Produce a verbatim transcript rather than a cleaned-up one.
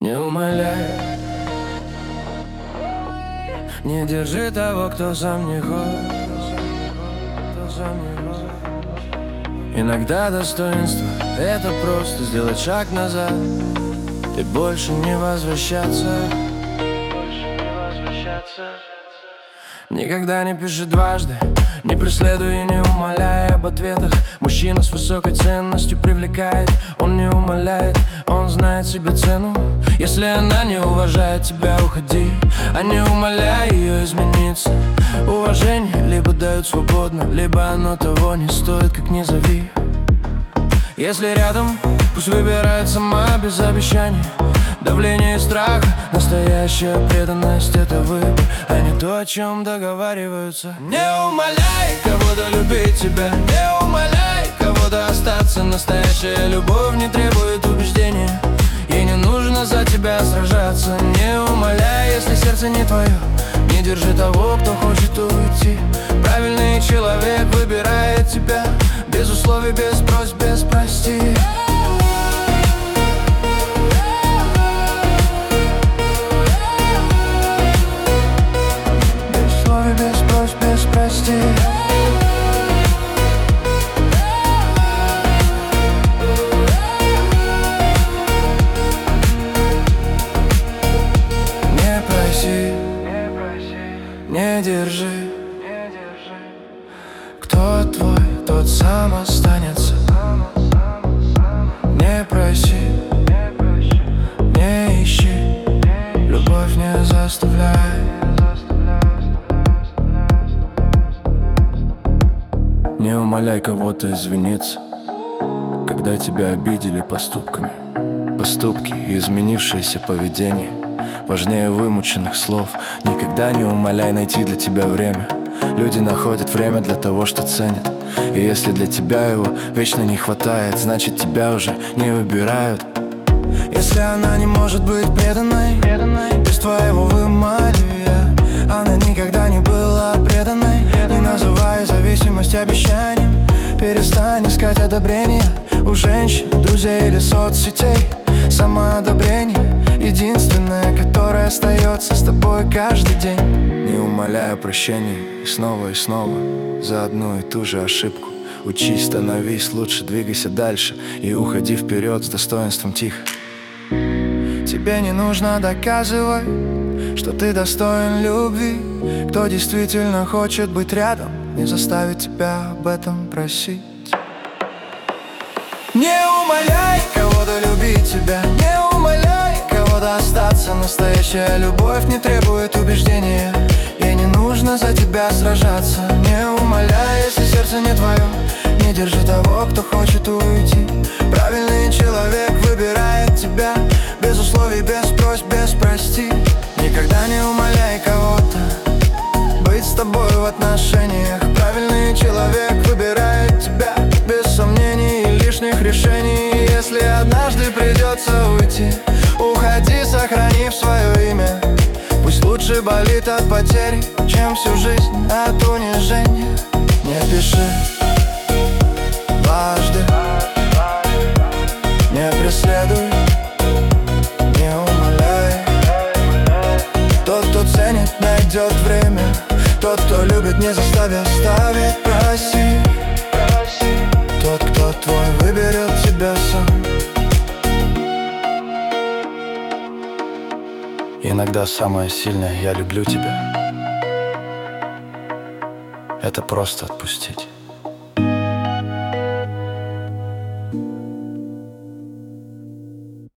Не умоляй, не держи того, кто сам не хочет, кто сам не хочет. Иногда достоинство — это просто сделать шаг назад и больше не возвращаться. Никогда не пиши дважды, не преследуй и не умоляй об ответах. Мужчина с высокой ценностью привлекает. Он не умоляет, он знает себе цену. Если она не уважает тебя, уходи, а не умоляй ее измениться. Уважение либо дают свободно, либо оно того не стоит, как не зови. Если рядом, пусть выбирает сама без обещаний. Давление и страх, настоящая преданность — это выбор, а не то, о чем договариваются. Не умоляй кого-то любить тебя, не умоляй кого-то остаться. Настоящая любовь не требует убеждения, ей не нужно за тебя сражаться. Не умоляй, если сердце не твое, не держи того, кто хочет уйти. Правильный человек выбирает тебя, без условий, без просьб, без прости. Прости. Не проси, не держи. Кто твой, тот сам останется. Не проси, не ищи. Любовь не заставляй. Не умоляй кого-то извиниться, когда тебя обидели поступками. Поступки и изменившееся поведение важнее вымученных слов. Никогда не умоляй найти для тебя время. Люди находят время для того, что ценят. И если для тебя его вечно не хватает, значит тебя уже не выбирают. Если она не может быть преданной, преданной без твоего вымаливания, она никогда не была преданной. Не называй зависимость обещанием. Перестань искать одобрения у женщин, друзей или соцсетей. Самоодобрение — единственное, которое остается с тобой каждый день. Не умоляй о прощении и снова и снова за одну и ту же ошибку. Учись, становись лучше, двигайся дальше и уходи вперед с достоинством тихо. Тебе не нужно доказывать, что ты достоин любви. Кто действительно хочет быть рядом, не заставит тебя об этом просить. Не умоляй кого-то любить тебя, не умоляй кого-то остаться. Настоящая любовь не требует убеждения, ей не нужно за тебя сражаться. Не умоляй, если сердце не твое, не держи того, кто хочет уйти. Правильный человек выбирает тебя, без условий, без просьб, без прости. Никогда не умоляй кого-то быть с тобой в отношениях. Правильный человек выбирает тебя, без сомнений и лишних решений. Если однажды придется уйти, уходи, сохранив свое имя. Пусть лучше болит от потери, чем всю жизнь от унижения. Не пиши дважды, не преследуй, не умоляй. Тот, кто ценит, найдет время. Тот, кто любит, не заставит оставить. Проси, проси. Тот, кто твой, выберет тебя сам. Иногда самое сильное «я люблю тебя» — это просто отпустить.